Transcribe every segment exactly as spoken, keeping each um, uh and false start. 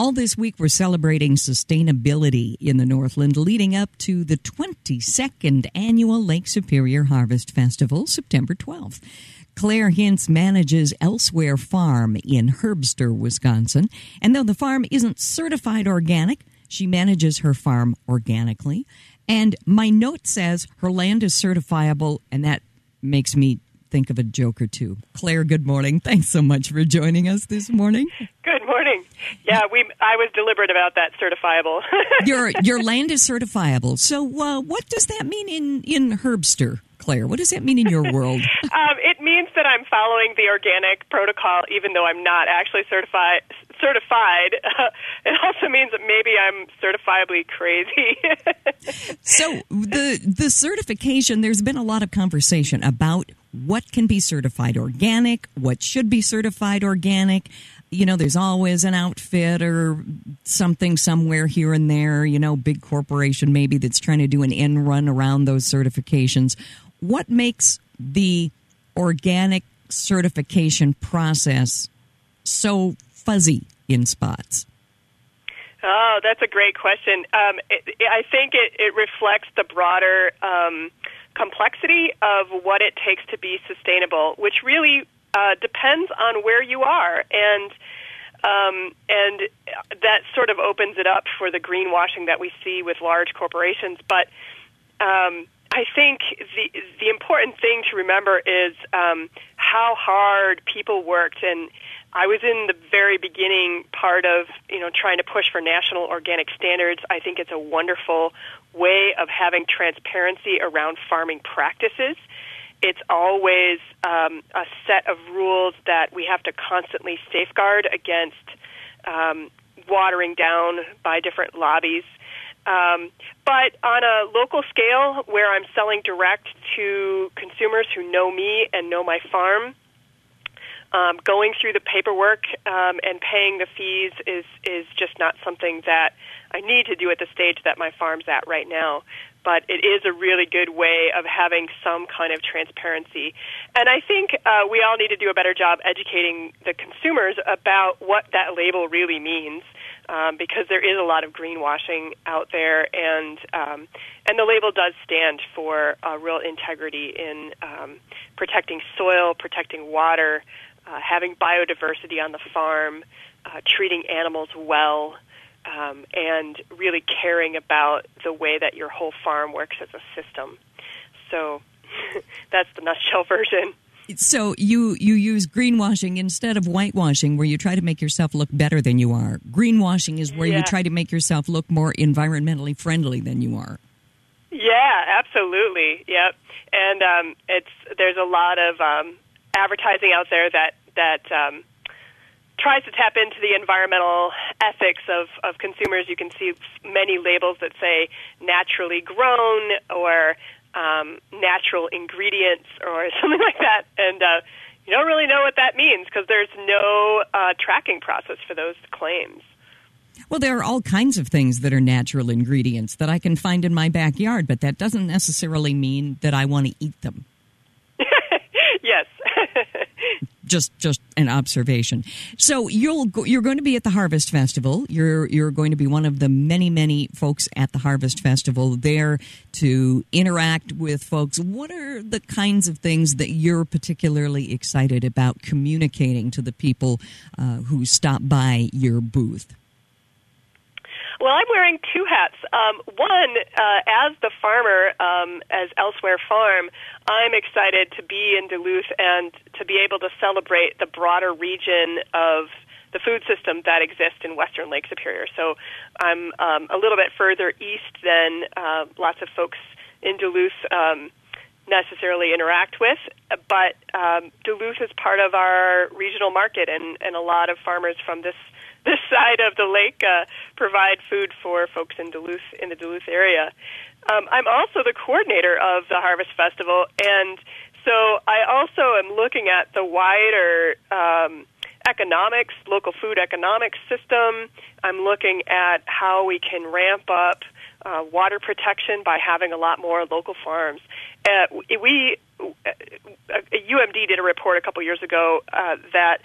All this week, we're celebrating sustainability in the Northland, leading up to the twenty-second Annual Lake Superior Harvest Festival, September twelfth. Claire Hintz manages Elsewhere Farm in Herbster, Wisconsin. And though the farm isn't certified organic, she manages her farm organically. And my note says her land is certifiable, and that makes me think of a joke or two. Claire, good morning. Thanks so much for joining us this morning. Good morning. Yeah, we. I was deliberate about that certifiable. your your land is certifiable. So uh, what does that mean in, in Herbster, Claire? What does that mean in your world? um, it means that I'm following the organic protocol, even though I'm not actually certified. Certified. Uh, it also means that maybe I'm certifiably crazy. So the the certification, there's been a lot of conversation about what can be certified organic, what should be certified organic. You know, there's always an outfit or something somewhere here and there, you know, big corporation maybe that's trying to do an end run around those certifications. What makes the organic certification process so fuzzy in spots? Oh, that's a great question. Um, it, I think it, it reflects the broader um, complexity of what it takes to be sustainable, which really uh, depends on where you are, and um, and that sort of opens it up for the greenwashing that we see with large corporations. But um, I think the the important thing to remember is um, how hard people worked. And I was in the very beginning part of, you know, trying to push for national organic standards. I think it's a wonderful way of having transparency around farming practices. It's always um, a set of rules that we have to constantly safeguard against um, watering down by different lobbies. Um, but on a local scale, where I'm selling direct to consumers who know me and know my farm, Um, going through the paperwork um, and paying the fees is, is just not something that I need to do at the stage that my farm's at right now. But it is a really good way of having some kind of transparency. And I think uh, we all need to do a better job educating the consumers about what that label really means, um, because there is a lot of greenwashing out there, and um, and the label does stand for uh, real integrity in um, protecting soil, protecting water, Uh, having biodiversity on the farm, uh, treating animals well, um, and really caring about the way that your whole farm works as a system. So that's the nutshell version. So you, you use greenwashing instead of whitewashing, where you try to make yourself look better than you are. Greenwashing is where yeah. you try to make yourself look more environmentally friendly than you are. Yeah, absolutely. Yep. And um, it's there's a lot of um, advertising out there that that um, tries to tap into the environmental ethics of, of consumers. You can see many labels that say naturally grown or um, natural ingredients or something like that, and uh, you don't really know what that means because there's no uh, tracking process for those claims. Well, there are all kinds of things that are natural ingredients that I can find in my backyard, but that doesn't necessarily mean that I want to eat them. Yes. Just, just an observation. So you'll go, you're going to be at the Harvest Festival. You're you're going to be one of the many many folks at the Harvest Festival there to interact with folks. What are the kinds of things that you're particularly excited about communicating to the people uh, who stop by your booth? Well, I'm wearing two hats. Um, one, uh, as the farmer, um, as Elsewhere Farm, I'm excited to be in Duluth and to be able to celebrate the broader region of the food system that exists in western Lake Superior. So I'm um, a little bit further east than uh, lots of folks in Duluth um, necessarily interact with, but um, Duluth is part of our regional market, and, and a lot of farmers from this this side of the lake uh, provide food for folks in Duluth, in the Duluth area. Um, I'm also the coordinator of the Harvest Festival, and so I also am looking at the wider um, economics, local food economics system. I'm looking at how we can ramp up uh, water protection by having a lot more local farms. Uh, we, uh, U M D did a report a couple years ago uh, that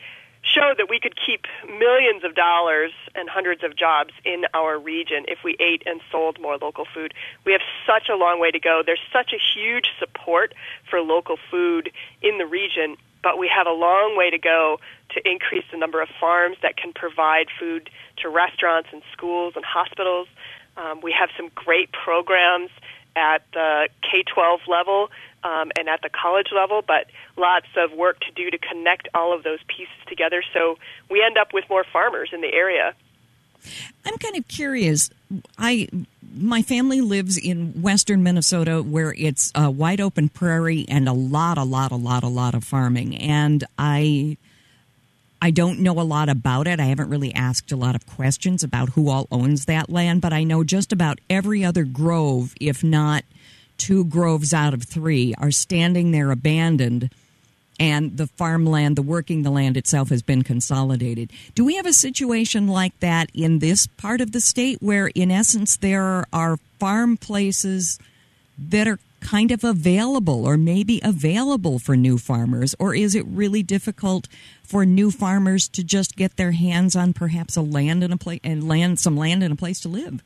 show that we could keep millions of dollars and hundreds of jobs in our region if we ate and sold more local food. We have such a long way to go. There's such a huge support for local food in the region, but we have a long way to go to increase the number of farms that can provide food to restaurants and schools and hospitals. Um, we have some great programs at the K twelve level um, and at the college level, but lots of work to do to connect all of those pieces together so we end up with more farmers in the area. I'm kind of curious. I my family lives in western Minnesota where it's a wide open prairie and a lot, a lot, a lot, a lot of farming. And I I don't know a lot about it. I haven't really asked a lot of questions about who all owns that land, but I know just about every other grove, if not two groves out of three, are standing there abandoned, and the farmland, the working the land itself has been consolidated. Do we have a situation like that in this part of the state where, in essence, there are farm places that are kind of available or maybe available for new farmers? Or is it really difficult for new farmers to just get their hands on perhaps a land and a place and land some land and a place to live?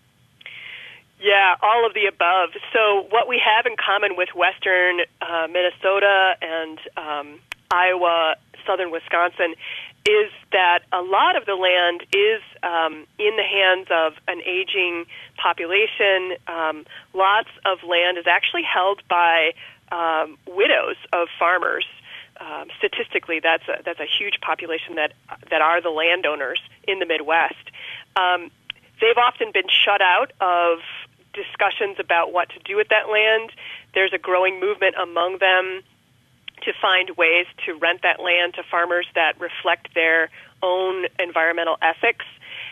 Yeah, all of the above. So what we have in common with western uh, Minnesota and um, Iowa, southern Wisconsin, is that a lot of the land is um, in the hands of an aging population. Um, lots of land is actually held by um, widows of farmers. Um, statistically, that's a, that's a huge population that that are the landowners in the Midwest. Um, they've often been shut out of discussions about what to do with that land. There's a growing movement among them to find ways to rent that land to farmers that reflect their own environmental ethics.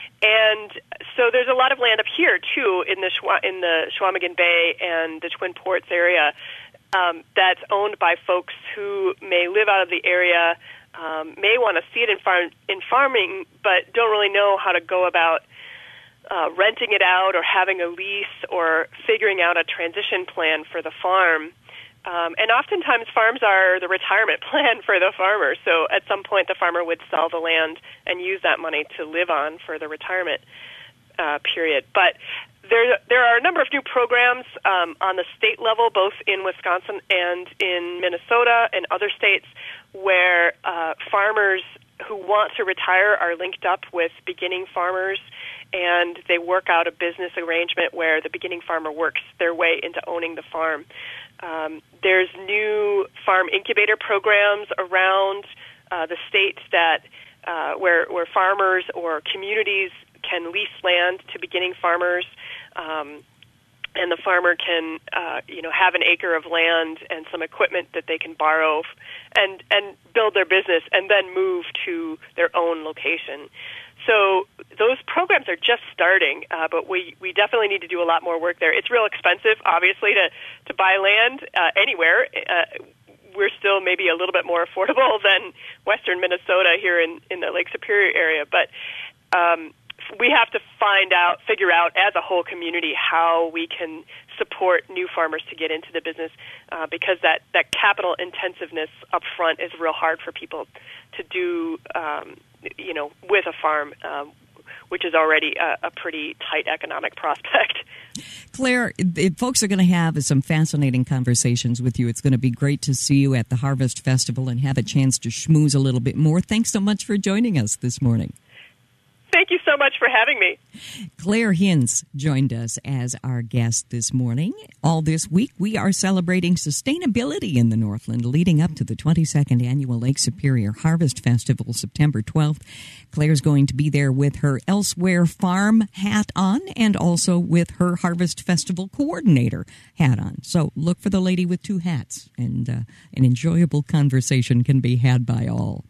And so there's a lot of land up here, too, in the Schwa- in the Chequamegon Bay and the Twin Ports area um, that's owned by folks who may live out of the area, um, may want to see it in, farm- in farming, but don't really know how to go about uh, renting it out or having a lease or figuring out a transition plan for the farm. Um, and oftentimes farms are the retirement plan for the farmer. So at some point the farmer would sell the land and use that money to live on for the retirement uh, period. But there there are a number of new programs um, on the state level, both in Wisconsin and in Minnesota and other states, where uh, farmers who want to retire are linked up with beginning farmers, and they work out a business arrangement where the beginning farmer works their way into owning the farm. Um, there's new farm incubator programs around uh, the state that uh, where where farmers or communities can lease land to beginning farmers, um, and the farmer can uh, you know have an acre of land and some equipment that they can borrow and and build their business and then move to their own location. So those programs are just starting, uh, but we, we definitely need to do a lot more work there. It's real expensive, obviously, to, to buy land uh, anywhere. Uh, we're still maybe a little bit more affordable than western Minnesota here in, in the Lake Superior area, but um, we have to find out, figure out as a whole community how we can support new farmers to get into the business uh, because that, that capital intensiveness up front is real hard for people to do um, you know, with a farm, um, which is already a, a pretty tight economic prospect. Claire, it, folks are going to have some fascinating conversations with you. It's going to be great to see you at the Harvest Festival and have a chance to schmooze a little bit more. Thanks so much for joining us this morning. Thank you so much for having me. Claire Hinz joined us as our guest this morning. All this week, we are celebrating sustainability in the Northland, leading up to the twenty-second Annual Lake Superior Harvest Festival, September twelfth. Claire's going to be there with her Elsewhere Farm hat on and also with her Harvest Festival Coordinator hat on. So look for the lady with two hats, and uh, an enjoyable conversation can be had by all.